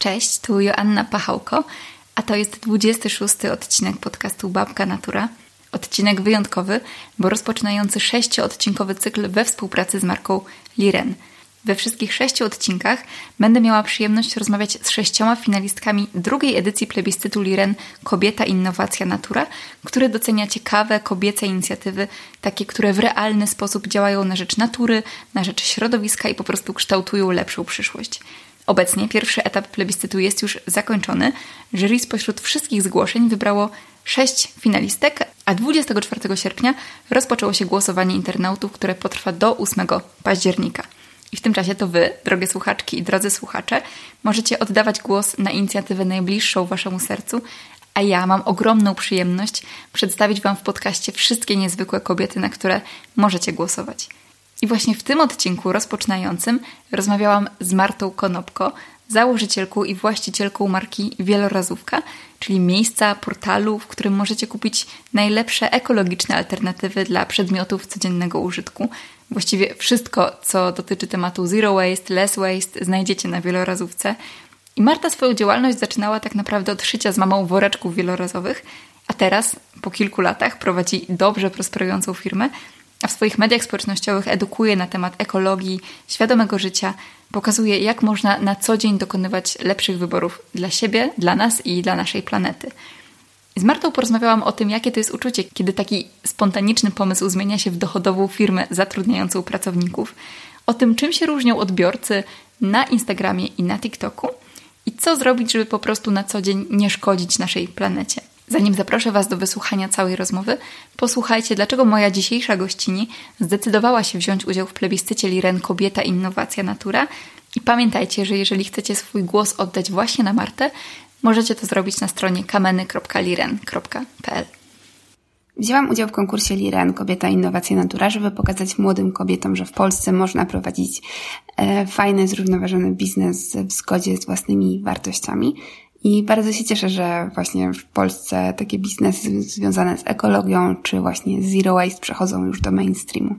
Cześć, tu Joanna Pachałko, a to jest 26. odcinek podcastu Babka Natura. Odcinek wyjątkowy, bo rozpoczynający 6-odcinkowy cykl we współpracy z marką Liren. We wszystkich 6 odcinkach będę miała przyjemność rozmawiać z 6 finalistkami drugiej edycji plebiscytu Liren Kobieta, Innowacja, Natura, który docenia ciekawe kobiece inicjatywy, takie, które w realny sposób działają na rzecz natury, na rzecz środowiska i po prostu kształtują lepszą przyszłość. Obecnie pierwszy etap plebiscytu jest już zakończony. Jury spośród wszystkich zgłoszeń wybrało 6 finalistek, a 24 sierpnia rozpoczęło się głosowanie internautów, które potrwa do 8 października. I w tym czasie to Wy, drogie słuchaczki i drodzy słuchacze, możecie oddawać głos na inicjatywę najbliższą Waszemu sercu, a ja mam ogromną przyjemność przedstawić Wam w podcaście wszystkie niezwykłe kobiety, na które możecie głosować. I właśnie w tym odcinku rozpoczynającym rozmawiałam z Martą Konopko, założycielką i właścicielką marki Wielorazówka, czyli miejsca, portalu, w którym możecie kupić najlepsze ekologiczne alternatywy dla przedmiotów codziennego użytku. Właściwie wszystko, co dotyczy tematu zero waste, less waste, znajdziecie na Wielorazówce. I Marta swoją działalność zaczynała tak naprawdę od szycia z mamą woreczków wielorazowych, a teraz, po kilku latach, prowadzi dobrze prosperującą firmę, a w swoich mediach społecznościowych edukuje na temat ekologii, świadomego życia, pokazuje, jak można na co dzień dokonywać lepszych wyborów dla siebie, dla nas i dla naszej planety. Z Martą porozmawiałam o tym, jakie to jest uczucie, kiedy taki spontaniczny pomysł zmienia się w dochodową firmę zatrudniającą pracowników, o tym, czym się różnią odbiorcy na Instagramie i na TikToku i co zrobić, żeby po prostu na co dzień nie szkodzić naszej planecie. Zanim zaproszę Was do wysłuchania całej rozmowy, posłuchajcie, dlaczego moja dzisiejsza gościni zdecydowała się wziąć udział w plebiscycie Liren Kobieta, Innowacja, Natura. I pamiętajcie, że jeżeli chcecie swój głos oddać właśnie na Martę, możecie to zrobić na stronie kameny.liren.pl. Wzięłam udział w konkursie Liren Kobieta, Innowacja, Natura, żeby pokazać młodym kobietom, że w Polsce można prowadzić fajny, zrównoważony biznes w zgodzie z własnymi wartościami. I bardzo się cieszę, że właśnie w Polsce takie biznesy związane z ekologią czy właśnie z zero waste przechodzą już do mainstreamu.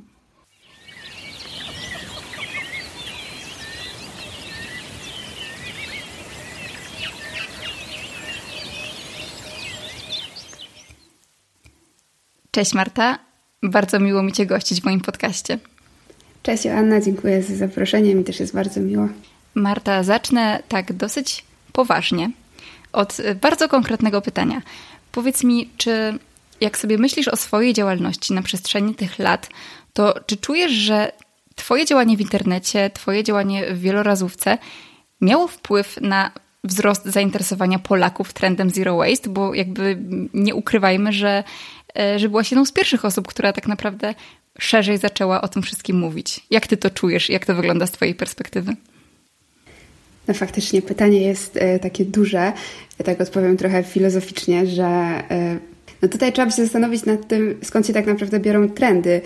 Cześć Marta, bardzo miło mi Cię gościć w moim podcaście. Cześć Joanna, dziękuję za zaproszenie, mi też jest bardzo miło. Marta, zacznę tak dosyć poważnie od bardzo konkretnego pytania. Powiedz mi, czy jak sobie myślisz o swojej działalności na przestrzeni tych lat, to czy czujesz, że Twoje działanie w internecie, Twoje działanie w Wielorazówce miało wpływ na wzrost zainteresowania Polaków trendem zero waste? Bo jakby nie ukrywajmy, że byłaś jedną z pierwszych osób, która tak naprawdę szerzej zaczęła o tym wszystkim mówić. Jak Ty to czujesz? Jak to wygląda z Twojej perspektywy? No faktycznie pytanie jest takie duże. Ja tak odpowiem trochę filozoficznie, że no tutaj trzeba się zastanowić nad tym, skąd się tak naprawdę biorą trendy.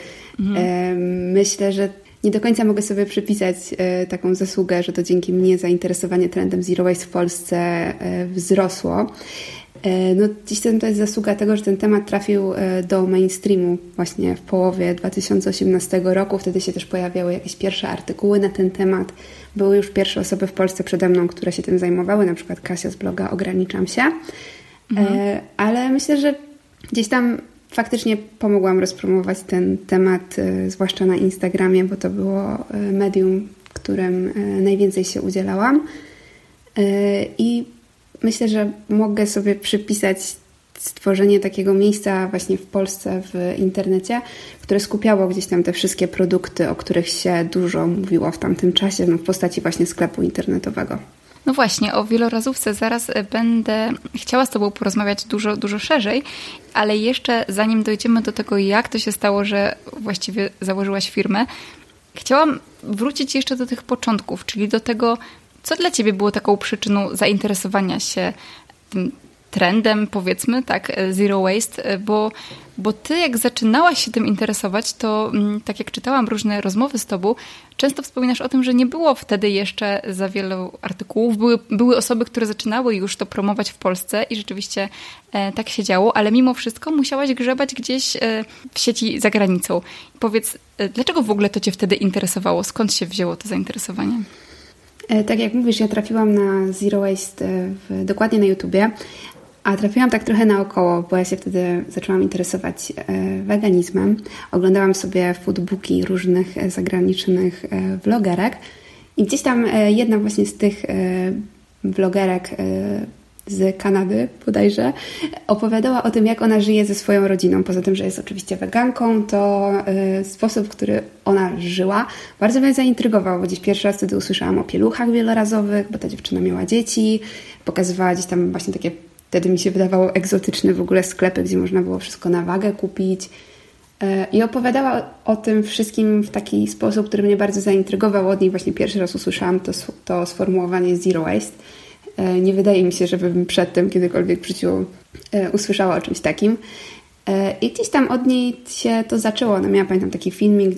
Myślę, że nie do końca mogę sobie przypisać taką zasługę, że to dzięki mnie zainteresowanie trendem zero waste w Polsce wzrosło. No dziś to jest zasługa tego, że ten temat trafił do mainstreamu właśnie w połowie 2018 roku. Wtedy się też pojawiały jakieś pierwsze artykuły na ten temat. Były już pierwsze osoby w Polsce przede mną, które się tym zajmowały, na przykład Kasia z bloga Ograniczam się. Ale myślę, że gdzieś tam faktycznie pomogłam rozpromować ten temat, zwłaszcza na Instagramie, bo to było medium, którym najwięcej się udzielałam. I myślę, że mogę sobie przypisać stworzenie takiego miejsca właśnie w Polsce w internecie, które skupiało gdzieś tam te wszystkie produkty, o których się dużo mówiło w tamtym czasie, w postaci właśnie sklepu internetowego. No właśnie, o Wielorazówce zaraz będę chciała z Tobą porozmawiać dużo szerzej, ale jeszcze zanim dojdziemy do tego, jak to się stało, że właściwie założyłaś firmę, chciałam wrócić jeszcze do tych początków, czyli do tego, co dla Ciebie było taką przyczyną zainteresowania się tym trendem, powiedzmy, tak, zero waste, bo Ty jak zaczynałaś się tym interesować, to tak jak czytałam różne rozmowy z Tobą, często wspominasz o tym, że nie było wtedy jeszcze za wielu artykułów. Były osoby, które zaczynały już to promować w Polsce i rzeczywiście tak się działo, ale mimo wszystko musiałaś grzebać gdzieś w sieci za granicą. Powiedz, dlaczego w ogóle to Cię wtedy interesowało? Skąd się wzięło to zainteresowanie? Tak jak mówisz, ja trafiłam na Zero Waste dokładnie na YouTubie, a trafiłam tak trochę naokoło, bo ja się wtedy zaczęłam interesować weganizmem. Oglądałam sobie foodbooki różnych zagranicznych vlogerek i gdzieś tam jedna właśnie z tych vlogerek z Kanady bodajże opowiadała o tym, jak ona żyje ze swoją rodziną. Poza tym, że jest oczywiście weganką, to sposób, w który ona żyła, bardzo mnie zaintrygował, bo gdzieś pierwszy raz wtedy usłyszałam o pieluchach wielorazowych, bo ta dziewczyna miała dzieci, pokazywała gdzieś tam właśnie takie, wtedy mi się wydawało egzotyczne w ogóle sklepy, gdzie można było wszystko na wagę kupić. I opowiadała o tym wszystkim w taki sposób, który mnie bardzo zaintrygował. Od niej właśnie pierwszy raz usłyszałam to sformułowanie Zero Waste. Nie wydaje mi się, żebym przedtem kiedykolwiek w życiu usłyszała o czymś takim. I gdzieś tam od niej się to zaczęło. Ona miała, pamiętam, taki filmik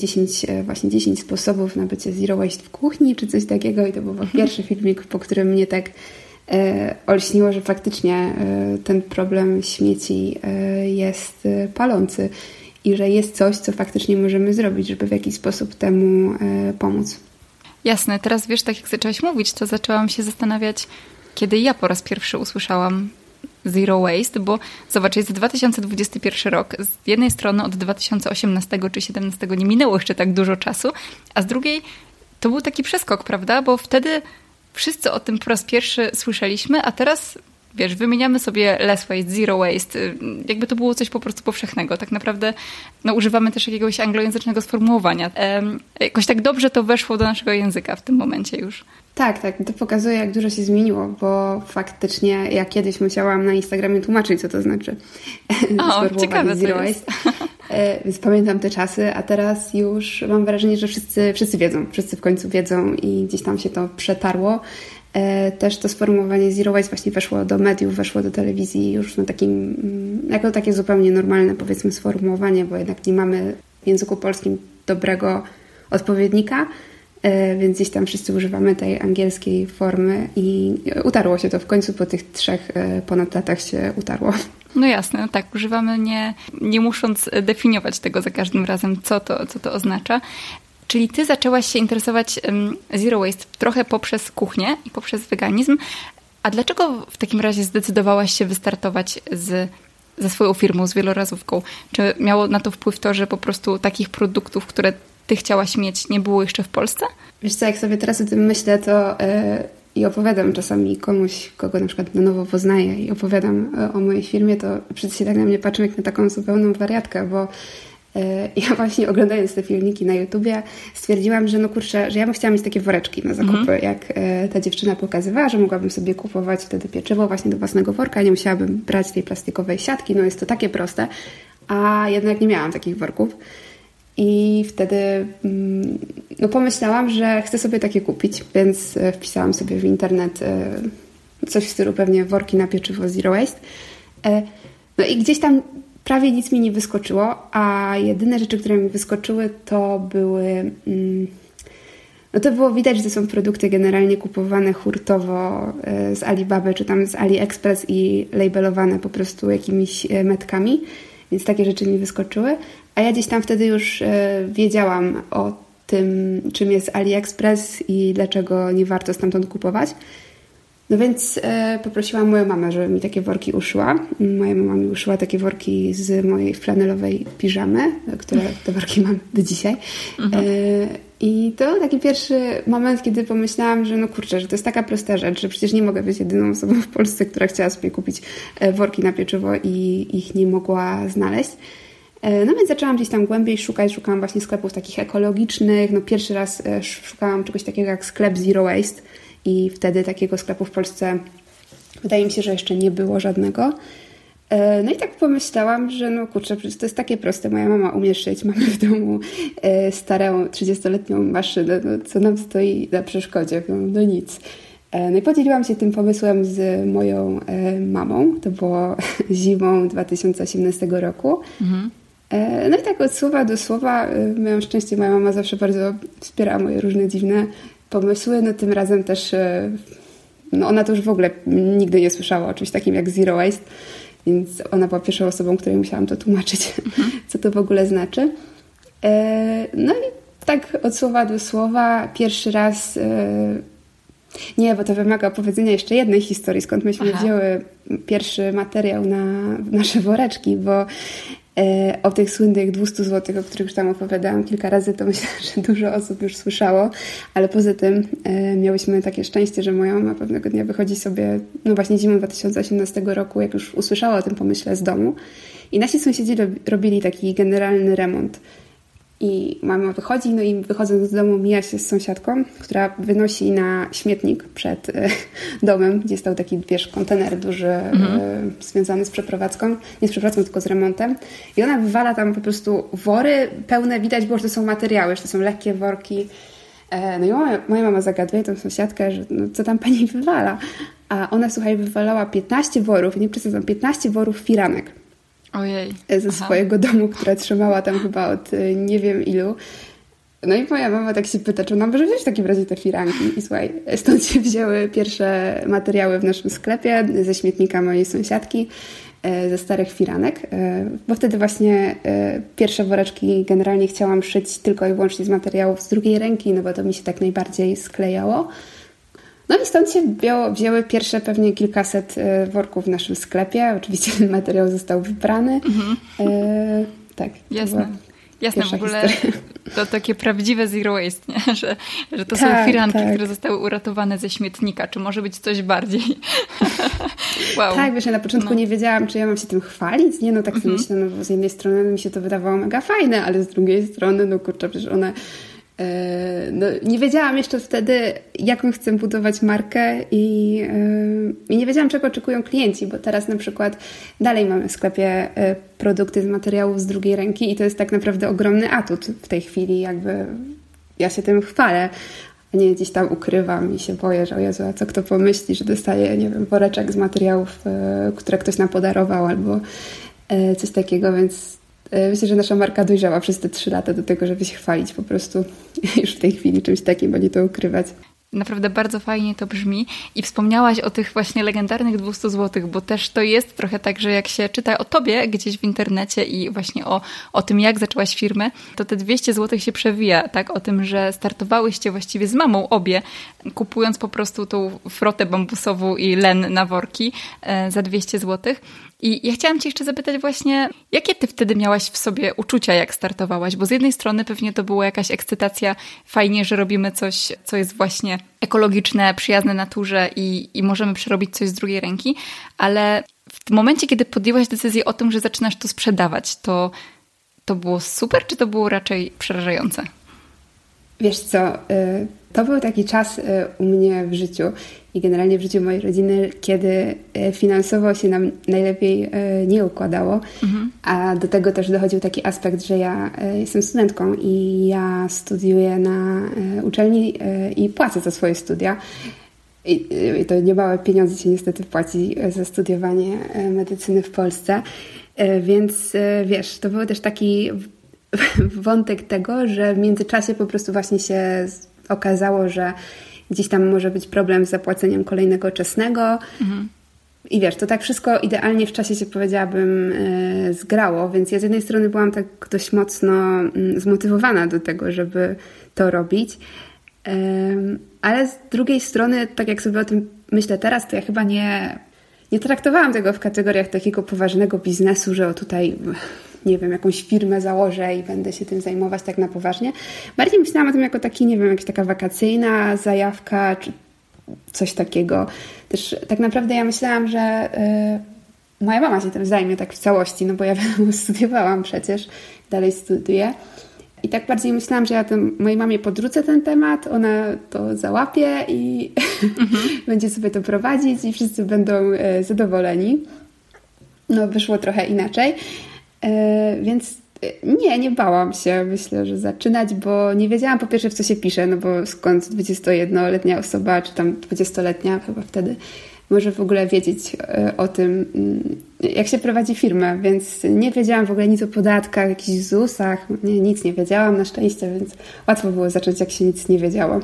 10 sposobów na bycie Zero Waste w kuchni, czy coś takiego. I to był pierwszy filmik, po którym mnie tak olśniło, że faktycznie ten problem śmieci jest palący i że jest coś, co faktycznie możemy zrobić, żeby w jakiś sposób temu pomóc. Jasne. Teraz wiesz, tak jak zaczęłaś mówić, to zaczęłam się zastanawiać, kiedy ja po raz pierwszy usłyszałam Zero Waste, bo zobacz, jest 2021 rok. Z jednej strony od 2018 czy 2017 nie minęło jeszcze tak dużo czasu, a z drugiej to był taki przeskok, prawda? Bo wtedy wszyscy o tym po raz pierwszy słyszeliśmy, a teraz, wiesz, wymieniamy sobie less waste, zero waste, jakby to było coś po prostu powszechnego. Tak naprawdę używamy też jakiegoś anglojęzycznego sformułowania. Jakoś tak dobrze to weszło do naszego języka w tym momencie już. Tak, to pokazuje, jak dużo się zmieniło, bo faktycznie ja kiedyś musiałam na Instagramie tłumaczyć, co to znaczy ciekawe Zero Waste. Więc pamiętam te czasy, a teraz już mam wrażenie, że wszyscy wiedzą, wszyscy w końcu wiedzą i gdzieś tam się to przetarło. Też to sformułowanie Zero Waste właśnie weszło do mediów, weszło do telewizji już na takim, jako takie zupełnie normalne, powiedzmy, sformułowanie, bo jednak nie mamy w języku polskim dobrego odpowiednika, więc gdzieś tam wszyscy używamy tej angielskiej formy i utarło się to w końcu po tych 3 ponad latach się utarło. No jasne, tak, używamy nie musząc definiować tego za każdym razem, co to oznacza. Czyli ty zaczęłaś się interesować Zero Waste trochę poprzez kuchnię i poprzez weganizm. A dlaczego w takim razie zdecydowałaś się wystartować ze swoją firmą, z wielorazówką? Czy miało na to wpływ to, że po prostu takich produktów, które ty chciałaś mieć, nie było jeszcze w Polsce? Wiesz co, jak sobie teraz o tym myślę, to i opowiadam czasami komuś, kogo na przykład na nowo poznaję i opowiadam o mojej firmie, to wszyscy się tak na mnie patrzą jak na taką zupełną wariatkę, bo ja właśnie oglądając te filmiki na YouTubie stwierdziłam, że że ja bym chciała mieć takie woreczki na zakupy, jak ta dziewczyna pokazywała, że mogłabym sobie kupować wtedy pieczywo właśnie do własnego worka, nie musiałabym brać tej plastikowej siatki, jest to takie proste, a jednak nie miałam takich worków. I wtedy pomyślałam, że chcę sobie takie kupić, więc wpisałam sobie w internet coś w stylu pewnie worki na pieczywo Zero Waste. I gdzieś tam prawie nic mi nie wyskoczyło, a jedyne rzeczy, które mi wyskoczyły, to były... to było widać, że to są produkty generalnie kupowane hurtowo z Alibaby czy tam z AliExpress i labelowane po prostu jakimiś metkami, więc takie rzeczy mi wyskoczyły. A ja gdzieś tam wtedy już wiedziałam o tym, czym jest AliExpress i dlaczego nie warto stamtąd kupować. No więc poprosiłam moją mamę, żeby mi takie worki uszyła. Moja mama mi uszyła takie worki z mojej flanelowej piżamy, które te worki mam do dzisiaj. I to był taki pierwszy moment, kiedy pomyślałam, że że to jest taka prosta rzecz, że przecież nie mogę być jedyną osobą w Polsce, która chciała sobie kupić worki na pieczywo i ich nie mogła znaleźć. No więc zaczęłam gdzieś tam głębiej szukałam właśnie sklepów takich ekologicznych. Pierwszy raz szukałam czegoś takiego jak sklep Zero Waste i wtedy takiego sklepu w Polsce wydaje mi się, że jeszcze nie było żadnego. No i tak pomyślałam, że przecież to jest takie proste. Moja mama umie szyć, mamy w domu starą 30-letnią maszynę, co nam stoi na przeszkodzie? Nic. No i podzieliłam się tym pomysłem z moją mamą. To było zimą 2018 roku. No i tak od słowa do słowa, miałam szczęście, moja mama zawsze bardzo wspierała moje różne dziwne pomysły. No tym razem też, ona to już w ogóle nigdy nie słyszała o czymś takim jak Zero Waste, więc ona była pierwszą osobą, której musiałam to tłumaczyć, co to w ogóle znaczy. No i tak od słowa do słowa pierwszy raz Nie, bo to wymaga opowiedzenia jeszcze jednej historii, skąd myśmy wzięły pierwszy materiał na nasze woreczki, bo o tych słynnych 200 zł, o których już tam opowiadałam kilka razy, to myślę, że dużo osób już słyszało, ale poza tym miałyśmy takie szczęście, że moja mama pewnego dnia wychodzi sobie, no właśnie zimą 2018 roku, jak już usłyszała o tym pomyśle z domu i nasi sąsiedzi robili taki generalny remont. I mama wychodzi, no i wychodząc z domu mija się z sąsiadką, która wynosi na śmietnik przed domem, gdzie stał taki, kontener duży związany z przeprowadzką. Nie z przeprowadzką, tylko z remontem. I ona wywala tam po prostu wory pełne, widać było, że to są materiały, że to są lekkie worki. No i moja mama zagaduje tą sąsiadkę, że no, co tam pani wywala? A ona, słuchaj, wywalała 15 worów, nie przesadzam, 15 worów firanek. Ojej. Ze swojego domu, która trzymała tam chyba od nie wiem ilu. No i moja mama tak się pyta, czy ona może wziąć w takim razie te firanki. I słuchaj, stąd się wzięły pierwsze materiały w naszym sklepie, ze śmietnika mojej sąsiadki, ze starych firanek, bo wtedy właśnie pierwsze woreczki generalnie chciałam szyć tylko i wyłącznie z materiałów z drugiej ręki, no bo to mi się tak najbardziej sklejało. No i stąd się wzięły pierwsze pewnie kilkaset worków w naszym sklepie. Oczywiście ten materiał został wybrany. Tak. Jasne, w ogóle to takie prawdziwe zero waste, nie? Że to są firanki, które zostały uratowane ze śmietnika. Czy może być coś bardziej? Wow. Tak, wiesz, ja na początku nie wiedziałam, czy ja mam się tym chwalić. Nie, no tak sobie myślę, no bo z jednej strony mi się to wydawało mega fajne, ale z drugiej strony, no kurczę, przecież one... No, nie wiedziałam jeszcze wtedy, jaką chcę budować markę i nie wiedziałam, czego oczekują klienci, bo teraz na przykład dalej mamy w sklepie produkty z materiałów z drugiej ręki i to jest tak naprawdę ogromny atut w tej chwili, jakby ja się tym chwalę, a nie gdzieś tam ukrywam i się boję, że o Jezu, a co kto pomyśli, że dostaje, nie wiem, woreczek z materiałów, które ktoś nam podarował albo coś takiego, więc myślę, że nasza marka dojrzała przez te 3 lata do tego, żeby się chwalić po prostu już w tej chwili czymś takim, bo nie to ukrywać. Naprawdę bardzo fajnie to brzmi i wspomniałaś o tych właśnie legendarnych 200 zł, bo też to jest trochę tak, że jak się czyta o tobie gdzieś w internecie i właśnie o tym, jak zaczęłaś firmę, to te 200 zł się przewija, tak? O tym, że startowałyście właściwie z mamą obie, kupując po prostu tą frotę bambusową i len na worki za 200 zł. I ja chciałam cię jeszcze zapytać właśnie, jakie ty wtedy miałaś w sobie uczucia, jak startowałaś? Bo z jednej strony pewnie to była jakaś ekscytacja, fajnie, że robimy coś, co jest właśnie ekologiczne, przyjazne naturze i możemy przerobić coś z drugiej ręki, ale w momencie, kiedy podjęłaś decyzję o tym, że zaczynasz to sprzedawać, to było super, czy to było raczej przerażające? Wiesz co, to był taki czas u mnie w życiu i generalnie w życiu mojej rodziny, kiedy finansowo się nam najlepiej nie układało, a do tego też dochodził taki aspekt, że ja jestem studentką i ja studiuję na uczelni i płacę za swoje studia. I to niemałe pieniądze się niestety płaci za studiowanie medycyny w Polsce, więc wiesz, to był też taki wątek tego, że w międzyczasie po prostu właśnie się okazało, że gdzieś tam może być problem z zapłaceniem kolejnego czesnego. I wiesz, to tak wszystko idealnie w czasie się, powiedziałabym, zgrało, więc ja z jednej strony byłam tak dość mocno zmotywowana do tego, żeby to robić, ale z drugiej strony, tak jak sobie o tym myślę teraz, to ja chyba nie traktowałam tego w kategoriach takiego poważnego biznesu, że o tutaj, nie wiem, jakąś firmę założę i będę się tym zajmować tak na poważnie. Bardziej myślałam o tym jako taki, nie wiem, jakaś taka wakacyjna zajawka, czy coś takiego. Też tak naprawdę ja myślałam, że moja mama się tym zajmie tak w całości, no bo ja studiowałam przecież, dalej studiuję. I tak bardziej myślałam, że ja mojej mamie podrzucę ten temat, ona to załapie i będzie sobie to prowadzić i wszyscy będą zadowoleni. No wyszło trochę inaczej, więc nie bałam się, myślę, że zaczynać, bo nie wiedziałam po pierwsze, w co się pisze, no bo skąd 21-letnia osoba, czy tam 20-letnia chyba wtedy, może w ogóle wiedzieć o tym, jak się prowadzi firmę, więc nie wiedziałam w ogóle nic o podatkach, jakichś ZUS-ach, nic nie wiedziałam na szczęście, więc łatwo było zacząć, jak się nic nie wiedziało.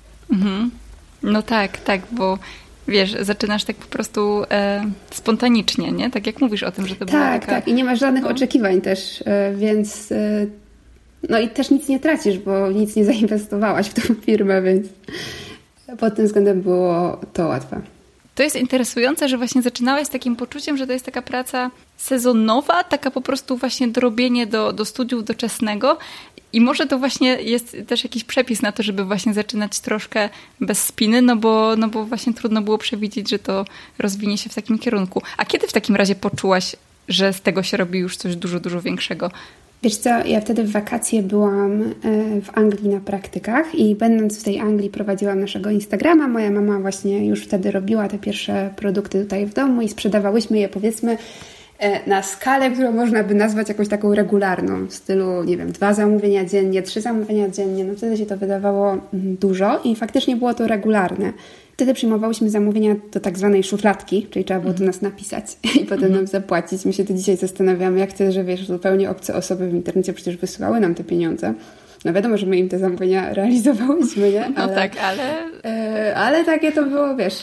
No tak, bo wiesz, zaczynasz tak po prostu spontanicznie, nie? Tak jak mówisz o tym, że to była taka... Tak, i nie masz żadnych oczekiwań też, więc no i też nic nie tracisz, bo nic nie zainwestowałaś w tą firmę, więc pod tym względem było to łatwe. To jest interesujące, że właśnie zaczynałaś z takim poczuciem, że to jest taka praca sezonowa, taka po prostu właśnie dorobienie do studiów doczesnego i może to właśnie jest też jakiś przepis na to, żeby właśnie zaczynać troszkę bez spiny, no bo właśnie trudno było przewidzieć, że to rozwinie się w takim kierunku. A kiedy w takim razie poczułaś, że z tego się robi już coś dużo, dużo większego? Wiesz co, ja wtedy w wakacje byłam w Anglii na praktykach i będąc w tej Anglii prowadziłam naszego Instagrama. Moja mama właśnie już wtedy robiła te pierwsze produkty tutaj w domu i sprzedawałyśmy je, powiedzmy, na skalę, którą można by nazwać jakąś taką regularną, w stylu, nie wiem, 2 zamówienia dziennie, 3 zamówienia dziennie. No wtedy się to wydawało dużo i faktycznie było to regularne. Wtedy przyjmowałyśmy zamówienia do tak zwanej szufladki, czyli trzeba było do nas napisać i potem nam zapłacić. My się to dzisiaj zastanawiamy, jak to, że wiesz, zupełnie obce osoby w internecie przecież wysyłały nam te pieniądze. No wiadomo, że my im te zamówienia realizowałyśmy, nie? No tak, ale takie to było, wiesz...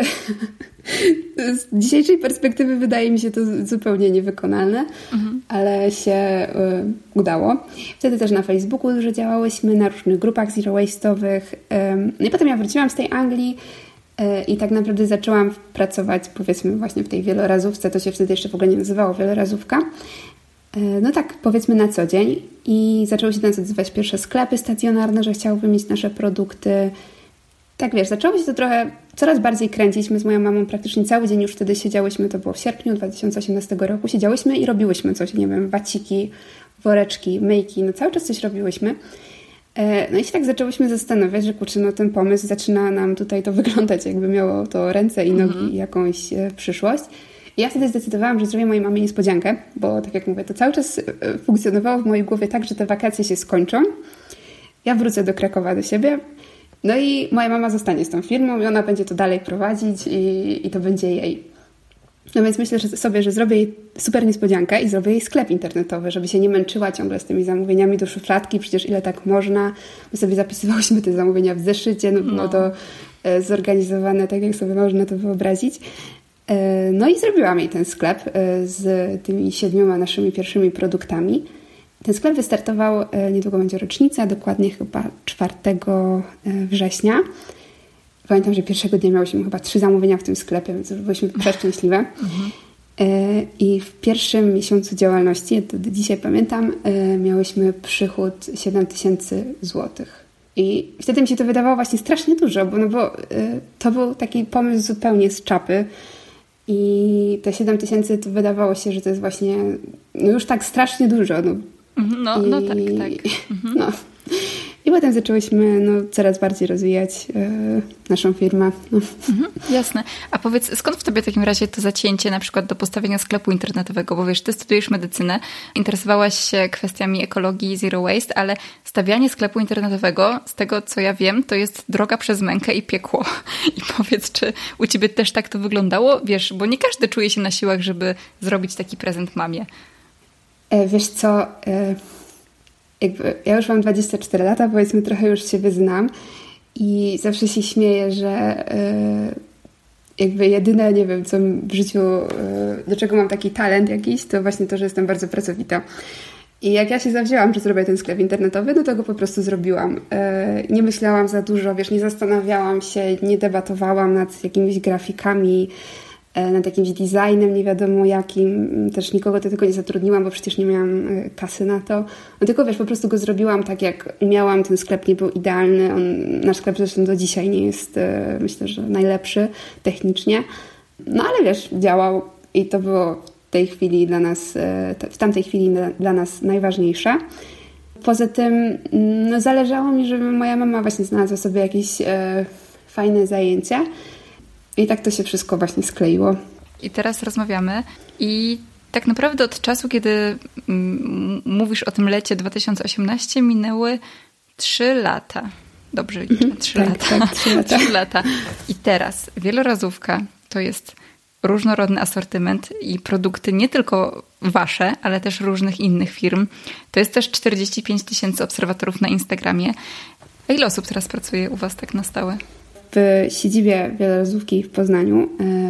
Z dzisiejszej perspektywy wydaje mi się to zupełnie niewykonalne, ale się udało. Wtedy też na Facebooku dużo działałyśmy, na różnych grupach zero waste'owych. No i potem ja wróciłam z tej Anglii i tak naprawdę zaczęłam pracować, powiedzmy, właśnie w tej wielorazówce. To się wtedy jeszcze w ogóle nie nazywało wielorazówka. No tak, powiedzmy na co dzień. I zaczęły się do nas odzywać pierwsze sklepy stacjonarne, że chciałyby mieć nasze produkty. Tak wiesz, zaczęło się to trochę coraz bardziej kręcić. My z moją mamą praktycznie cały dzień już wtedy siedziałyśmy, to było w sierpniu 2018 roku, siedziałyśmy i robiłyśmy coś, nie wiem, waciki, woreczki, myjki, no cały czas coś robiłyśmy. No i się tak zaczęłyśmy zastanawiać, że kurczę, no ten pomysł zaczyna nam tutaj to wyglądać, jakby miało to ręce i nogi i jakąś przyszłość. I ja wtedy zdecydowałam, że zrobię mojej mamie niespodziankę, bo tak jak mówię, to cały czas funkcjonowało w mojej głowie tak, że te wakacje się skończą. Ja wrócę do Krakowa do siebie. No i moja mama zostanie z tą firmą i ona będzie to dalej prowadzić i to będzie jej. No więc myślę sobie, że zrobię jej super niespodziankę i zrobię jej sklep internetowy, żeby się nie męczyła ciągle z tymi zamówieniami do szufladki, przecież ile tak można. My sobie zapisywałyśmy te zamówienia w zeszycie, no było to zorganizowane tak, jak sobie można to wyobrazić. No i zrobiłam jej ten sklep z tymi 7 naszymi pierwszymi produktami. Ten sklep wystartował, niedługo będzie rocznica, dokładnie chyba 4 września. Pamiętam, że pierwszego dnia miałyśmy chyba 3 zamówienia w tym sklepie, więc byliśmy przeszczęśliwe. I w pierwszym miesiącu działalności, to do dzisiaj pamiętam, miałyśmy przychód 7 000 złotych. I wtedy mi się to wydawało właśnie strasznie dużo, bo to był taki pomysł zupełnie z czapy. I te 7 000 to wydawało się, że to jest właśnie już tak strasznie dużo. No tak. No. I potem zaczęłyśmy coraz bardziej rozwijać naszą firmę. Jasne. A powiedz, skąd w tobie w takim razie to zacięcie na przykład do postawienia sklepu internetowego? Bo wiesz, ty studiujesz medycynę, interesowałaś się kwestiami ekologii, zero waste, ale stawianie sklepu internetowego, z tego co ja wiem, to jest droga przez mękę i piekło. I powiedz, czy u ciebie też tak to wyglądało? Wiesz, bo nie każdy czuje się na siłach, żeby zrobić taki prezent mamie. Wiesz co... ja już mam 24 lata, powiedzmy trochę już siebie znam i zawsze się śmieję, że jedyne, nie wiem, co w życiu, do czego mam taki talent jakiś, to właśnie to, że jestem bardzo pracowita. I jak ja się zawzięłam, że zrobię ten sklep internetowy, no to go po prostu zrobiłam. Nie myślałam za dużo, wiesz, nie zastanawiałam się, nie debatowałam nad jakimiś grafikami, nad jakimś designem, nie wiadomo jakim. Też nikogo do tego nie zatrudniłam, bo przecież nie miałam kasy na to. No tylko wiesz, po prostu go zrobiłam tak, jak umiałam. Ten sklep nie był idealny. Nasz sklep zresztą do dzisiaj nie jest, myślę, że najlepszy technicznie. No ale wiesz, działał i to było w tej chwili dla nas, w tamtej chwili dla nas najważniejsze. Poza tym zależało mi, żeby moja mama właśnie znalazła sobie jakieś fajne zajęcia. I tak to się wszystko właśnie skleiło. I teraz rozmawiamy i tak naprawdę od czasu, kiedy mówisz o tym lecie 2018, minęły 3 lata. Dobrze liczę, 3 lata. Tak, 3 lata. 3 lata. I teraz wielorazówka to jest różnorodny asortyment i produkty nie tylko wasze, ale też różnych innych firm. To jest też 45 000 obserwatorów na Instagramie. A ile osób teraz pracuje u was tak na stałe? W siedzibie wielorazówki w Poznaniu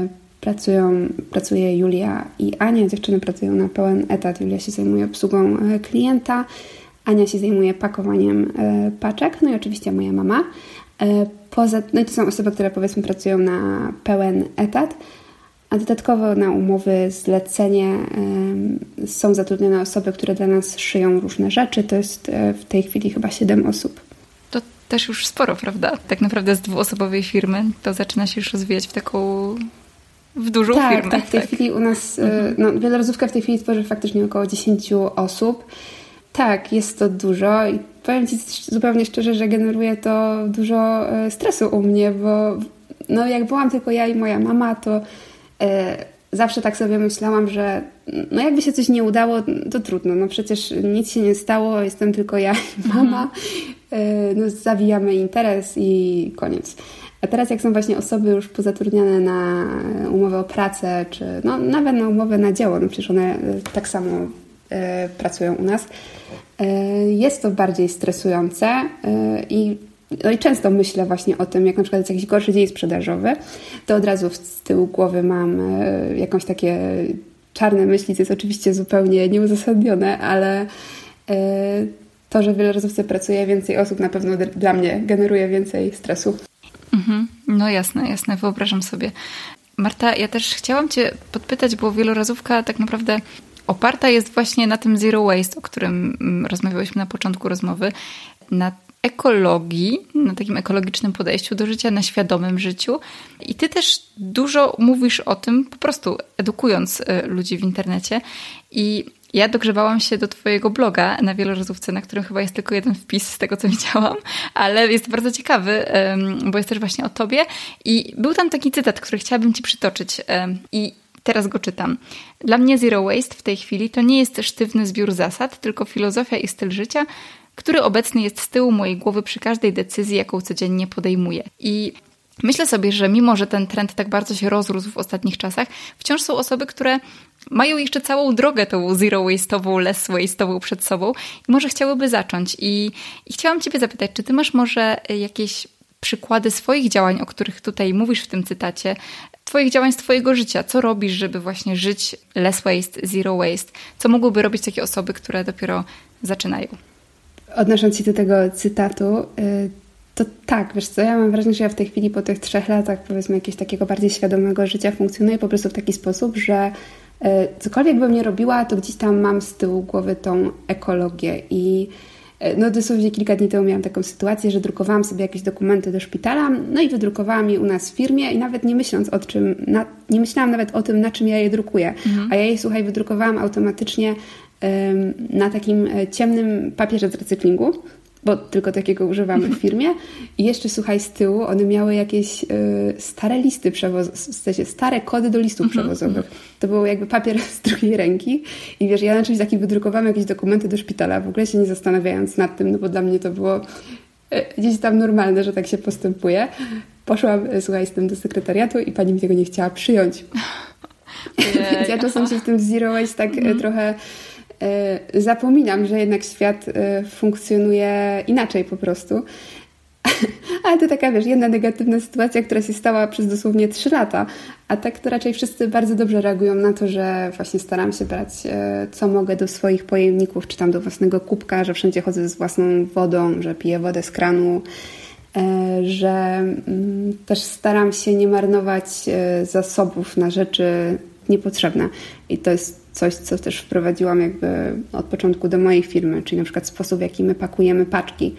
pracuje Julia i Ania. Dziewczyny pracują na pełen etat. Julia się zajmuje obsługą klienta, Ania się zajmuje pakowaniem paczek, no i oczywiście moja mama. No i to są osoby, które powiedzmy pracują na pełen etat, a dodatkowo na umowy zlecenie są zatrudnione osoby, które dla nas szyją różne rzeczy. To jest w tej chwili chyba 7 osób. To też już sporo, prawda? Tak naprawdę z 2-osobowej firmy to zaczyna się już rozwijać w dużą firmę. Tak, w tej chwili u nas wielorazówka w tej chwili tworzy faktycznie około 10 osób. Tak, jest to dużo i powiem Ci zupełnie szczerze, że generuje to dużo stresu u mnie, bo no jak byłam tylko ja i moja mama, to zawsze tak sobie myślałam, że no jakby się coś nie udało, to trudno. No przecież nic się nie stało, jestem tylko ja i mama. No zawijamy interes i koniec. A teraz jak są właśnie osoby już pozatrudniane na umowę o pracę, czy no nawet na umowę na dzieło, no przecież one tak samo pracują u nas, jest to bardziej stresujące i często myślę właśnie o tym, jak na przykład jest jakiś gorszy dzień sprzedażowy, to od razu z tyłu głowy mam jakąś takie czarne myśli, co jest oczywiście zupełnie nieuzasadnione, ale to, że w wielorazówce pracuje więcej osób, na pewno dla mnie generuje więcej stresu. No jasne, wyobrażam sobie. Marta, ja też chciałam Cię podpytać, bo wielorazówka tak naprawdę oparta jest właśnie na tym zero waste, o którym rozmawiałyśmy na początku rozmowy, na ekologii, na takim ekologicznym podejściu do życia, na świadomym życiu. I Ty też dużo mówisz o tym, po prostu edukując ludzi w internecie. I ja dogrzewałam się do Twojego bloga na wielorazówce, na którym chyba jest tylko jeden wpis z tego, co widziałam, ale jest bardzo ciekawy, bo jest też właśnie o Tobie. I był tam taki cytat, który chciałabym Ci przytoczyć i teraz go czytam. Dla mnie zero waste w tej chwili to nie jest sztywny zbiór zasad, tylko filozofia i styl życia, który obecny jest z tyłu mojej głowy przy każdej decyzji, jaką codziennie podejmuję. I myślę sobie, że mimo, że ten trend tak bardzo się rozrósł w ostatnich czasach, wciąż są osoby, które mają jeszcze całą drogę tą zero waste'ową, less waste'ową przed sobą i może chciałyby zacząć. I chciałam Ciebie zapytać, czy Ty masz może jakieś przykłady swoich działań, o których tutaj mówisz w tym cytacie, Twoich działań z Twojego życia? Co robisz, żeby właśnie żyć less waste, zero waste? Co mogłyby robić takie osoby, które dopiero zaczynają? Odnosząc się do tego cytatu, to tak, wiesz co, ja mam wrażenie, że ja w tej chwili po tych 3 latach, powiedzmy, jakiegoś takiego bardziej świadomego życia funkcjonuję po prostu w taki sposób, że cokolwiek bym nie robiła, to gdzieś tam mam z tyłu głowy tą ekologię i no dosłownie kilka dni temu miałam taką sytuację, że drukowałam sobie jakieś dokumenty do szpitala, no i wydrukowałam je u nas w firmie i nawet nie myśląc o czym, nie myślałam nawet o tym, na czym ja je drukuję, a ja je, słuchaj, wydrukowałam automatycznie na takim ciemnym papierze z recyklingu, bo tylko takiego używamy w firmie. I jeszcze, słuchaj, z tyłu one miały jakieś stare listy przewozowe, w sensie stare kody do listów przewozowych. To był jakby papier z drugiej ręki. I wiesz, ja na czymś takim wydrukowałam jakieś dokumenty do szpitala, w ogóle się nie zastanawiając nad tym, no bo dla mnie to było gdzieś tam normalne, że tak się postępuje. Poszłam, słuchaj, z tym do sekretariatu i pani mi tego nie chciała przyjąć. Więc ja czasem się w tym zero waste tak trochę zapominam, że jednak świat funkcjonuje inaczej po prostu. Ale to taka, wiesz, jedna negatywna sytuacja, która się stała przez dosłownie 3 lata. A tak to raczej wszyscy bardzo dobrze reagują na to, że właśnie staram się brać co mogę do swoich pojemników, czy tam do własnego kubka, że wszędzie chodzę z własną wodą, że piję wodę z kranu, że też staram się nie marnować zasobów na rzeczy niepotrzebne. I to jest coś, co też wprowadziłam jakby od początku do mojej firmy, czyli na przykład sposób, w jaki my pakujemy paczki,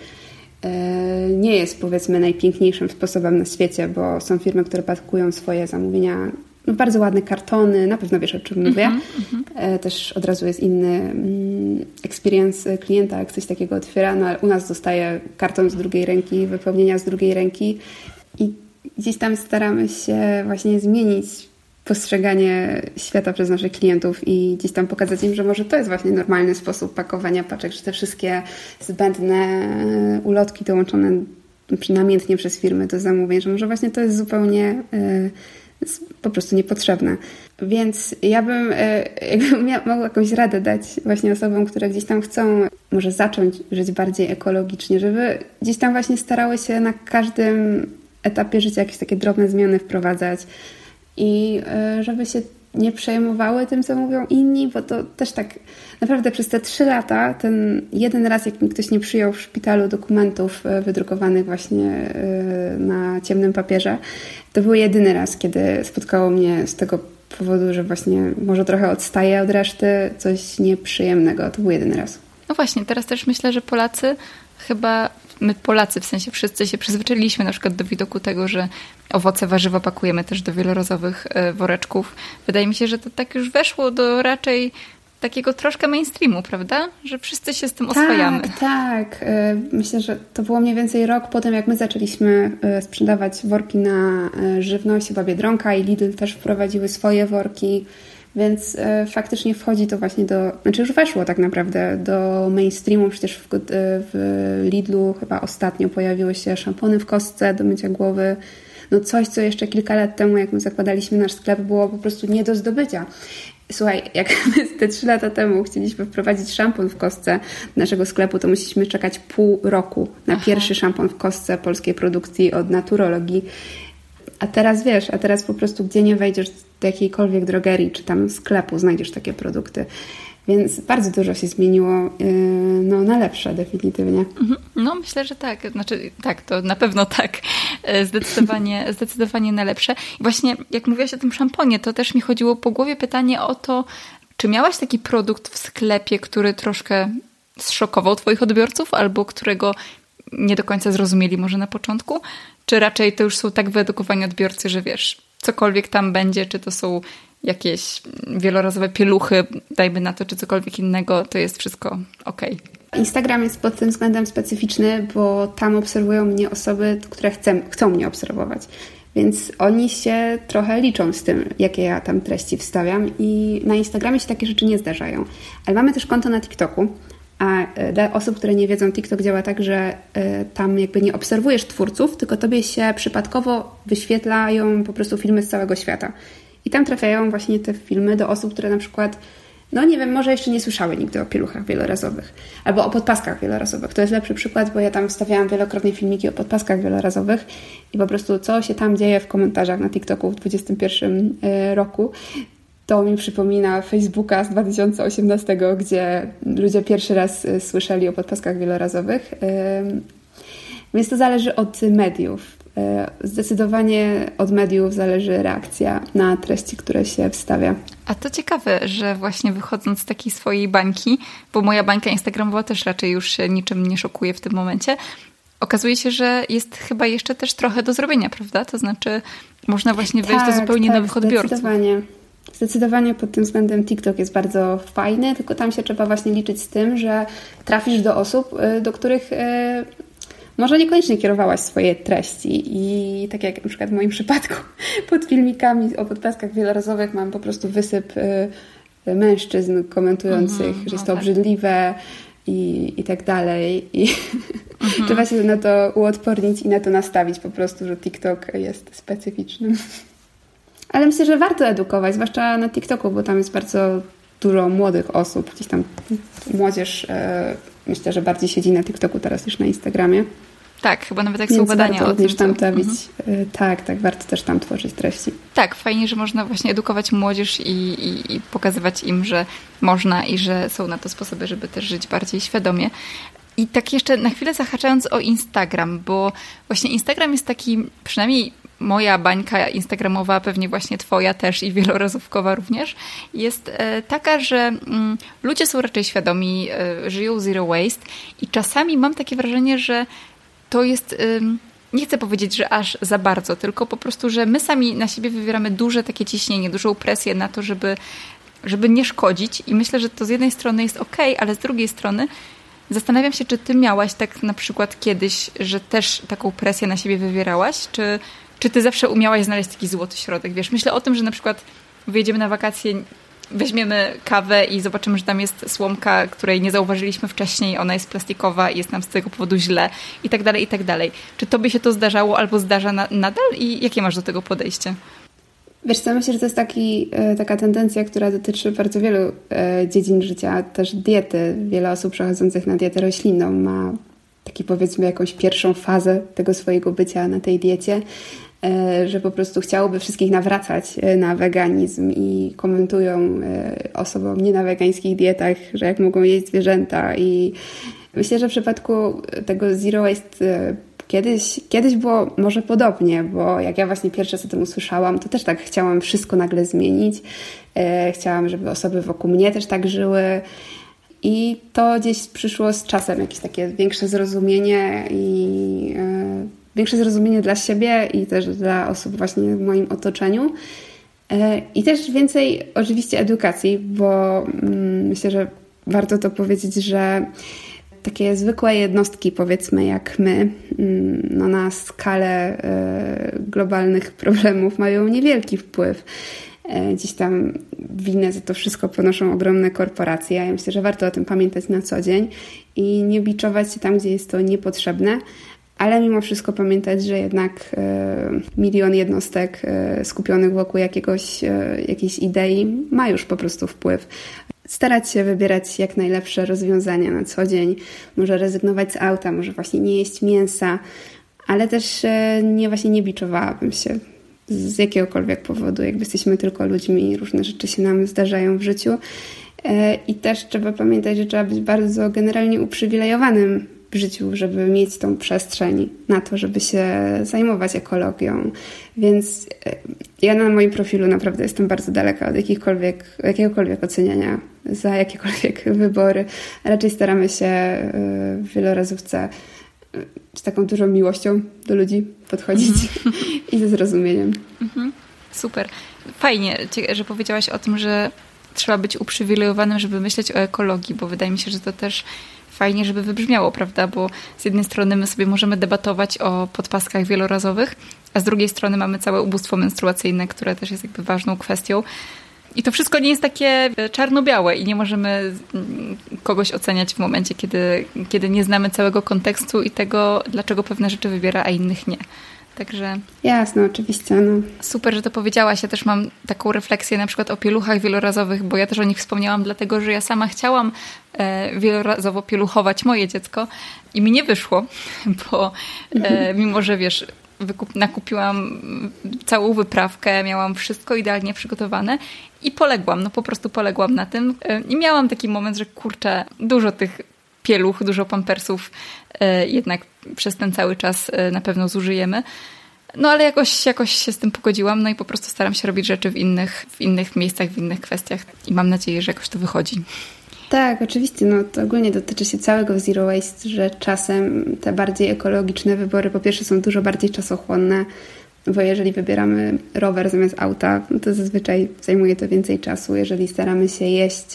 nie jest, powiedzmy, najpiękniejszym sposobem na świecie, bo są firmy, które pakują swoje zamówienia w bardzo ładne kartony, na pewno wiesz, o czym mówię. Też od razu jest inny experience klienta, jak coś takiego otwiera, no ale u nas dostaje karton z drugiej ręki, wypełnienia z drugiej ręki i gdzieś tam staramy się właśnie zmienić postrzeganie świata przez naszych klientów i gdzieś tam pokazać im, że może to jest właśnie normalny sposób pakowania paczek, że te wszystkie zbędne ulotki dołączone namiętnie przez firmy do zamówień, że może właśnie to jest zupełnie po prostu niepotrzebne. Więc ja bym jakbym mogła jakąś radę dać właśnie osobom, które gdzieś tam chcą może zacząć żyć bardziej ekologicznie, żeby gdzieś tam właśnie starały się na każdym etapie życia jakieś takie drobne zmiany wprowadzać, i żeby się nie przejmowały tym, co mówią inni, bo to też tak naprawdę przez te 3 lata, ten jeden raz, jak mi ktoś nie przyjął w szpitalu dokumentów wydrukowanych właśnie na ciemnym papierze, to był jedyny raz, kiedy spotkało mnie z tego powodu, że właśnie może trochę odstaję od reszty, coś nieprzyjemnego. To był jedyny raz. No właśnie, teraz też myślę, że Polacy chyba, my Polacy, w sensie wszyscy się przyzwyczailiśmy na przykład do widoku tego, że owoce, warzywa pakujemy też do wielorazowych woreczków. Wydaje mi się, że to tak już weszło do raczej takiego troszkę mainstreamu, prawda? Że wszyscy się z tym oswajamy. Tak. Myślę, że to było mniej więcej rok po tym, jak my zaczęliśmy sprzedawać worki na żywność. Chyba Biedronka i Lidl też wprowadziły swoje worki, więc faktycznie wchodzi to właśnie już weszło tak naprawdę do mainstreamu. Przecież w Lidlu chyba ostatnio pojawiły się szampony w kostce do mycia głowy. No coś, co jeszcze kilka lat temu, jak my zakładaliśmy nasz sklep, było po prostu nie do zdobycia. Słuchaj, jak my te 3 lata temu chcieliśmy wprowadzić szampon w kostce do naszego sklepu, to musieliśmy czekać pół roku na pierwszy szampon w kostce polskiej produkcji od Naturologii. A teraz po prostu gdzie nie wejdziesz do jakiejkolwiek drogerii czy tam sklepu, znajdziesz takie produkty. Więc bardzo dużo się zmieniło, na lepsze definitywnie. No myślę, że tak. Znaczy tak, to na pewno tak. Zdecydowanie na lepsze. I właśnie jak mówiłaś o tym szamponie, to też mi chodziło po głowie pytanie o to, czy miałaś taki produkt w sklepie, który troszkę zszokował twoich odbiorców albo którego nie do końca zrozumieli może na początku? Czy raczej to już są tak wyedukowani odbiorcy, że wiesz, cokolwiek tam będzie, czy to są jakieś wielorazowe pieluchy, dajmy na to, czy cokolwiek innego, to jest wszystko okej. Instagram jest pod tym względem specyficzny, bo tam obserwują mnie osoby, które chcą mnie obserwować. Więc oni się trochę liczą z tym, jakie ja tam treści wstawiam i na Instagramie się takie rzeczy nie zdarzają. Ale mamy też konto na TikToku, a dla osób, które nie wiedzą, TikTok działa tak, że tam jakby nie obserwujesz twórców, tylko tobie się przypadkowo wyświetlają po prostu filmy z całego świata. I tam trafiają właśnie te filmy do osób, które na przykład, może jeszcze nie słyszały nigdy o pieluchach wielorazowych albo o podpaskach wielorazowych. To jest lepszy przykład, bo ja tam wstawiałam wielokrotnie filmiki o podpaskach wielorazowych i po prostu co się tam dzieje w komentarzach na TikToku w 2021 roku, to mi przypomina Facebooka z 2018, gdzie ludzie pierwszy raz słyszeli o podpaskach wielorazowych. Więc to zależy od mediów. Zdecydowanie od mediów zależy reakcja na treści, które się wstawia. A to ciekawe, że właśnie wychodząc z takiej swojej bańki, bo moja bańka instagramowa też raczej już się niczym nie szokuje w tym momencie, okazuje się, że jest chyba jeszcze też trochę do zrobienia, prawda? To znaczy można właśnie wejść do zupełnie nowych odbiorców. Zdecydowanie pod tym względem TikTok jest bardzo fajny, tylko tam się trzeba właśnie liczyć z tym, że trafisz do osób, do których może niekoniecznie kierowałaś swoje treści i tak jak na przykład w moim przypadku pod filmikami o podpaskach wielorazowych mam po prostu wysyp mężczyzn komentujących, że jest to obrzydliwe i tak dalej. I trzeba się na to uodpornić i na to nastawić po prostu, że TikTok jest specyficzny. Ale myślę, że warto edukować, zwłaszcza na TikToku, bo tam jest bardzo dużo młodych osób. Gdzieś tam młodzież myślę, że bardziej siedzi na TikToku teraz niż na Instagramie. Tak, chyba nawet jak są badania o tym. Tam trawić. Tak, warto też tam tworzyć treści. Tak, fajnie, że można właśnie edukować młodzież i pokazywać im, że można i że są na to sposoby, żeby też żyć bardziej świadomie. I tak jeszcze na chwilę zahaczając o Instagram, bo właśnie Instagram jest taki, przynajmniej moja bańka instagramowa, pewnie właśnie twoja też i wielorazówkowa również, jest taka, że ludzie są raczej świadomi, żyją zero waste i czasami mam takie wrażenie, że to jest, nie chcę powiedzieć, że aż za bardzo, tylko po prostu, że my sami na siebie wywieramy duże takie ciśnienie, dużą presję na to, żeby nie szkodzić i myślę, że to z jednej strony jest okej, ale z drugiej strony zastanawiam się, czy ty miałaś tak na przykład kiedyś, że też taką presję na siebie wywierałaś, czy ty zawsze umiałaś znaleźć taki złoty środek? Wiesz, myślę o tym, że na przykład wyjedziemy na wakacje, weźmiemy kawę i zobaczymy, że tam jest słomka, której nie zauważyliśmy wcześniej, ona jest plastikowa i jest nam z tego powodu źle i tak dalej, i tak dalej. Czy tobie się to zdarzało albo zdarza nadal i jakie masz do tego podejście? Wiesz co, myślę, że to jest taka tendencja, która dotyczy bardzo wielu dziedzin życia, też diety. Wiele osób przechodzących na dietę roślinną ma taki powiedzmy jakąś pierwszą fazę tego swojego bycia na tej diecie że po prostu chciałoby wszystkich nawracać na weganizm i komentują osobom nie na wegańskich dietach, że jak mogą jeść zwierzęta. I myślę, że w przypadku tego Zero Waste kiedyś było może podobnie, bo jak ja właśnie pierwszy raz o tym usłyszałam, to też tak chciałam wszystko nagle zmienić. Chciałam, żeby osoby wokół mnie też tak żyły. I to gdzieś przyszło z czasem, jakieś takie większe zrozumienie i większe zrozumienie dla siebie i też dla osób właśnie w moim otoczeniu. I też więcej oczywiście edukacji, bo myślę, że warto to powiedzieć, że takie zwykłe jednostki, powiedzmy jak my, no na skalę globalnych problemów mają niewielki wpływ. Gdzieś tam winę za to wszystko ponoszą ogromne korporacje. Ja myślę, że warto o tym pamiętać na co dzień i nie biczować się tam, gdzie jest to niepotrzebne, ale mimo wszystko pamiętać, że jednak milion jednostek skupionych wokół jakiejś idei ma już po prostu wpływ. Starać się wybierać jak najlepsze rozwiązania na co dzień, może rezygnować z auta, może właśnie nie jeść mięsa, ale też nie biczowałabym się z jakiegokolwiek powodu, jakby jesteśmy tylko ludźmi i różne rzeczy się nam zdarzają w życiu. I też trzeba pamiętać, że trzeba być bardzo generalnie uprzywilejowanym w życiu, żeby mieć tą przestrzeń na to, żeby się zajmować ekologią. Więc ja na moim profilu naprawdę jestem bardzo daleka od jakiegokolwiek oceniania za jakiekolwiek wybory. Raczej staramy się w wielorazówce z taką dużą miłością do ludzi podchodzić i ze zrozumieniem. Super. Fajnie, że powiedziałaś o tym, że trzeba być uprzywilejowanym, żeby myśleć o ekologii, bo wydaje mi się, że to też fajnie, żeby wybrzmiało, prawda? Bo z jednej strony my sobie możemy debatować o podpaskach wielorazowych, a z drugiej strony mamy całe ubóstwo menstruacyjne, które też jest jakby ważną kwestią. I to wszystko nie jest takie czarno-białe i nie możemy kogoś oceniać w momencie, kiedy nie znamy całego kontekstu i tego, dlaczego pewne rzeczy wybiera, a innych nie. Także... Jasne, oczywiście. No. Super, że to powiedziałaś. Ja też mam taką refleksję na przykład o pieluchach wielorazowych, bo ja też o nich wspomniałam, dlatego że ja sama chciałam wielorazowo pieluchować moje dziecko i mi nie wyszło, bo mimo, że wiesz, nakupiłam całą wyprawkę, miałam wszystko idealnie przygotowane i poległam, po prostu poległam na tym i miałam taki moment, że kurczę, dużo tych pieluch, dużo pampersów jednak przez ten cały czas na pewno zużyjemy. No ale jakoś się z tym pogodziłam, i po prostu staram się robić rzeczy w innych miejscach, w innych kwestiach i mam nadzieję, że jakoś to wychodzi. Tak, oczywiście. To ogólnie dotyczy się całego Zero Waste, że czasem te bardziej ekologiczne wybory po pierwsze są dużo bardziej czasochłonne, bo jeżeli wybieramy rower zamiast auta, to zazwyczaj zajmuje to więcej czasu. Jeżeli staramy się jeść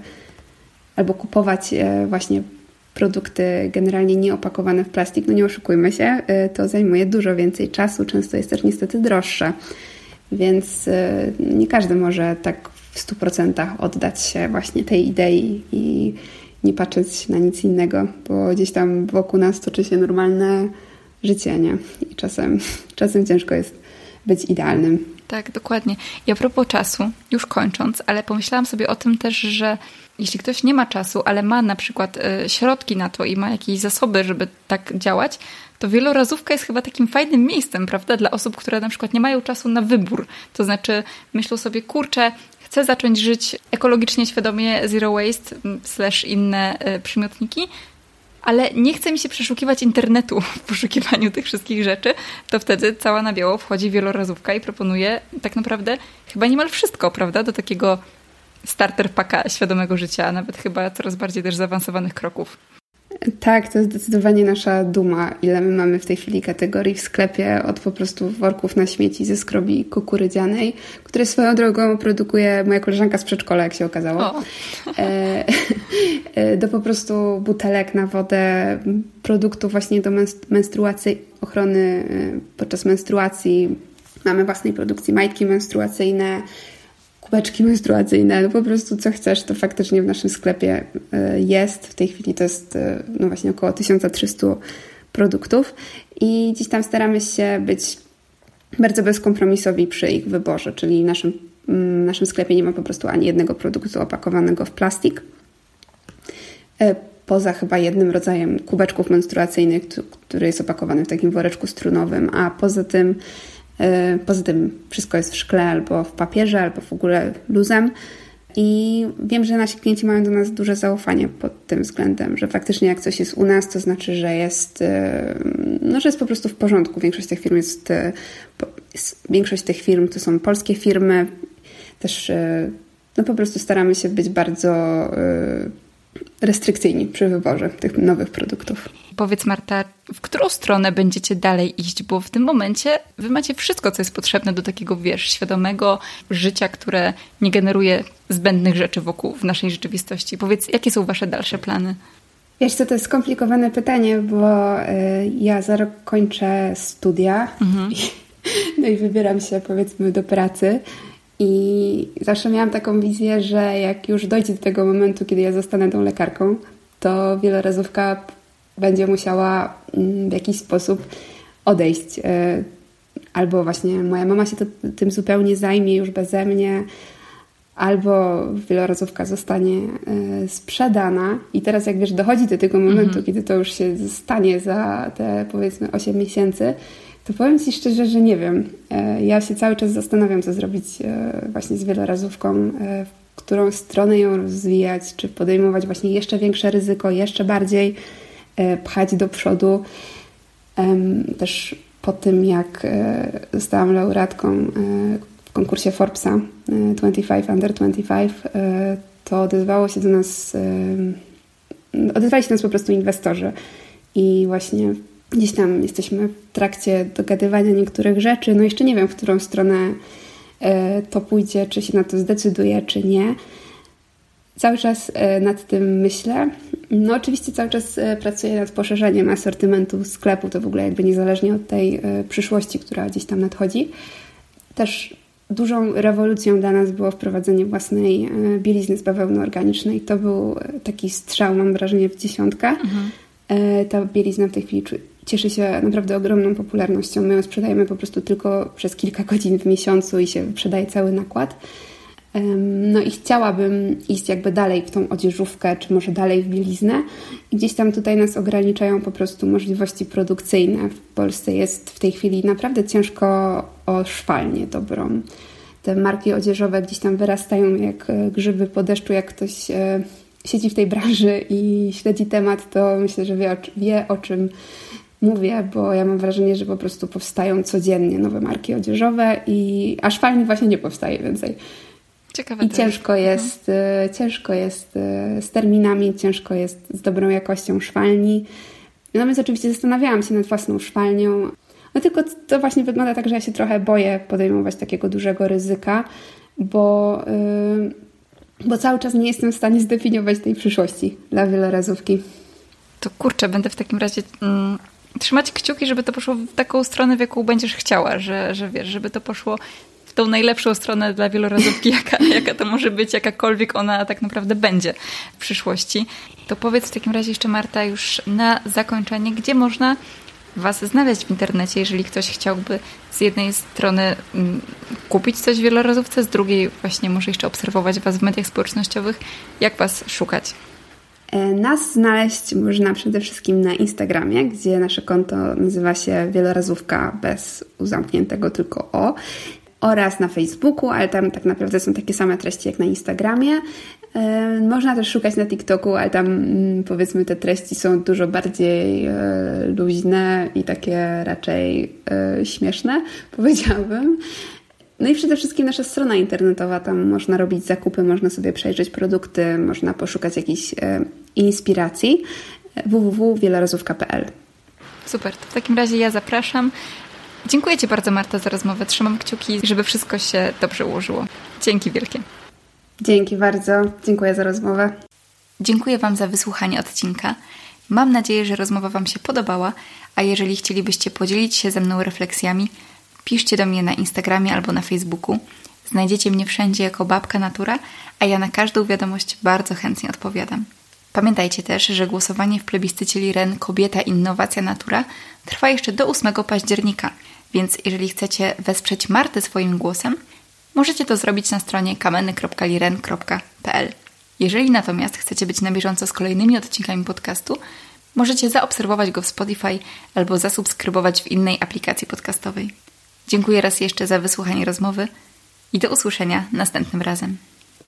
albo kupować właśnie produkty generalnie nieopakowane w plastik, nie oszukujmy się, to zajmuje dużo więcej czasu, często jest też niestety droższe, więc nie każdy może tak w 100% oddać się właśnie tej idei i nie patrzeć na nic innego, bo gdzieś tam wokół nas toczy się normalne życie, nie? I czasem ciężko jest być idealnym. Tak, dokładnie. I a propos czasu, już kończąc, ale pomyślałam sobie o tym też, że jeśli ktoś nie ma czasu, ale ma na przykład środki na to i ma jakieś zasoby, żeby tak działać, to wielorazówka jest chyba takim fajnym miejscem, prawda, dla osób, które na przykład nie mają czasu na wybór. To znaczy myślą sobie, kurczę, chcę zacząć żyć ekologicznie, świadomie, zero waste / inne przymiotniki, ale nie chce mi się przeszukiwać internetu w poszukiwaniu tych wszystkich rzeczy, to wtedy cała na biało wchodzi wielorazówka i proponuje tak naprawdę chyba niemal wszystko, prawda, do takiego starter packa świadomego życia, a nawet chyba coraz bardziej też zaawansowanych kroków. Tak, to jest zdecydowanie nasza duma, ile my mamy w tej chwili kategorii w sklepie, od po prostu worków na śmieci ze skrobi kukurydzianej, które swoją drogą produkuje moja koleżanka z przedszkola, jak się okazało, do po prostu butelek na wodę, produktów właśnie do menstruacji, ochrony podczas menstruacji. Mamy własnej produkcji majtki menstruacyjne, kubeczki menstruacyjne, po prostu co chcesz, to faktycznie w naszym sklepie jest. W tej chwili to jest właśnie około 1300 produktów i gdzieś tam staramy się być bardzo bezkompromisowi przy ich wyborze, czyli w naszym sklepie nie ma po prostu ani jednego produktu opakowanego w plastik. Poza chyba jednym rodzajem kubeczków menstruacyjnych, który jest opakowany w takim woreczku strunowym, a poza tym Poza tym wszystko jest w szkle albo w papierze, albo w ogóle luzem. I wiem, że nasi klienci mają do nas duże zaufanie pod tym względem, że faktycznie jak coś jest u nas, to znaczy, że jest po prostu w porządku. Większość tych firm to są polskie firmy. Też po prostu staramy się być bardzo restrykcyjni przy wyborze tych nowych produktów. Powiedz, Marta, w którą stronę będziecie dalej iść? Bo w tym momencie wy macie wszystko, co jest potrzebne do takiego, świadomego życia, które nie generuje zbędnych rzeczy wokół w naszej rzeczywistości. Powiedz, jakie są wasze dalsze plany? Wiesz co, to jest skomplikowane pytanie, bo ja za rok kończę studia i wybieram się, powiedzmy, do pracy. I zawsze miałam taką wizję, że jak już dojdzie do tego momentu, kiedy ja zostanę tą lekarką, to wielorazówka będzie musiała w jakiś sposób odejść. Albo właśnie moja mama się tym zupełnie zajmie już beze mnie, albo wielorazówka zostanie sprzedana. I teraz jak wiesz, dochodzi do tego momentu, kiedy to już się stanie za te, powiedzmy, 8 miesięcy, to powiem Ci szczerze, że nie wiem. Ja się cały czas zastanawiam, co zrobić właśnie z wielorazówką, w którą stronę ją rozwijać, czy podejmować właśnie jeszcze większe ryzyko, jeszcze bardziej pchać do przodu. Też po tym, jak zostałam laureatką w konkursie Forbesa 25 Under 25, to odezwali się do nas po prostu inwestorzy i właśnie gdzieś tam jesteśmy w trakcie dogadywania niektórych rzeczy. No jeszcze nie wiem, w którą stronę to pójdzie, czy się na to zdecyduję, czy nie. Cały czas nad tym myślę. No oczywiście cały czas pracuję nad poszerzeniem asortymentu sklepu, to w ogóle jakby niezależnie od tej przyszłości, która gdzieś tam nadchodzi. Też dużą rewolucją dla nas było wprowadzenie własnej bielizny z bawełny organicznej. To był taki strzał, mam wrażenie, w dziesiątkę. Ta bielizna w tej chwili cieszy się naprawdę ogromną popularnością. My ją sprzedajemy po prostu tylko przez kilka godzin w miesiącu i się wyprzedaje cały nakład. No i chciałabym iść jakby dalej w tą odzieżówkę, czy może dalej w bieliznę. I gdzieś tam tutaj nas ograniczają po prostu możliwości produkcyjne. W Polsce jest w tej chwili naprawdę ciężko o szwalnię dobrą. Te marki odzieżowe gdzieś tam wyrastają jak grzyby po deszczu. Jak ktoś siedzi w tej branży i śledzi temat, to myślę, że wie o czym mówię, bo ja mam wrażenie, że po prostu powstają codziennie nowe marki odzieżowe a szwalni właśnie nie powstaje więcej. Ciekawe. I ciężko jest z terminami, ciężko jest z dobrą jakością szwalni. No więc oczywiście zastanawiałam się nad własną szwalnią, no tylko to właśnie wygląda tak, że ja się trochę boję podejmować takiego dużego ryzyka, bo cały czas nie jestem w stanie zdefiniować tej przyszłości dla wielorazówki. To kurczę, będę w takim razie trzymać kciuki, żeby to poszło w taką stronę, w jaką będziesz chciała, że wiesz, żeby to poszło w tą najlepszą stronę dla wielorazówki, jaka to może być, jakakolwiek ona tak naprawdę będzie w przyszłości. To powiedz w takim razie jeszcze, Marta, już na zakończenie, gdzie można Was znaleźć w internecie, jeżeli ktoś chciałby z jednej strony kupić coś w wielorazówce, z drugiej właśnie może jeszcze obserwować Was w mediach społecznościowych. Jak Was szukać? Nas znaleźć można przede wszystkim na Instagramie, gdzie nasze konto nazywa się Wielorazówka bez zamkniętego tylko o, oraz na Facebooku, ale tam tak naprawdę są takie same treści jak na Instagramie. Można też szukać na TikToku, ale tam powiedzmy te treści są dużo bardziej luźne i takie raczej śmieszne, powiedziałabym. No i przede wszystkim nasza strona internetowa, tam można robić zakupy, można sobie przejrzeć produkty, można poszukać jakichś inspiracji. www.wielorazówka.pl. Super, to w takim razie ja zapraszam. Dziękuję Ci bardzo, Marta, za rozmowę. Trzymam kciuki, żeby wszystko się dobrze ułożyło. Dzięki wielkie. Dzięki bardzo. Dziękuję za rozmowę. Dziękuję Wam za wysłuchanie odcinka. Mam nadzieję, że rozmowa Wam się podobała, a jeżeli chcielibyście podzielić się ze mną refleksjami, piszcie do mnie na Instagramie albo na Facebooku. Znajdziecie mnie wszędzie jako Babka Natura, a ja na każdą wiadomość bardzo chętnie odpowiadam. Pamiętajcie też, że głosowanie w plebiscycie Liren Kobieta, Innowacja, Natura trwa jeszcze do 8 października, więc jeżeli chcecie wesprzeć Martę swoim głosem, możecie to zrobić na stronie kameny.liren.pl. Jeżeli natomiast chcecie być na bieżąco z kolejnymi odcinkami podcastu, możecie zaobserwować go w Spotify albo zasubskrybować w innej aplikacji podcastowej. Dziękuję raz jeszcze za wysłuchanie rozmowy i do usłyszenia następnym razem.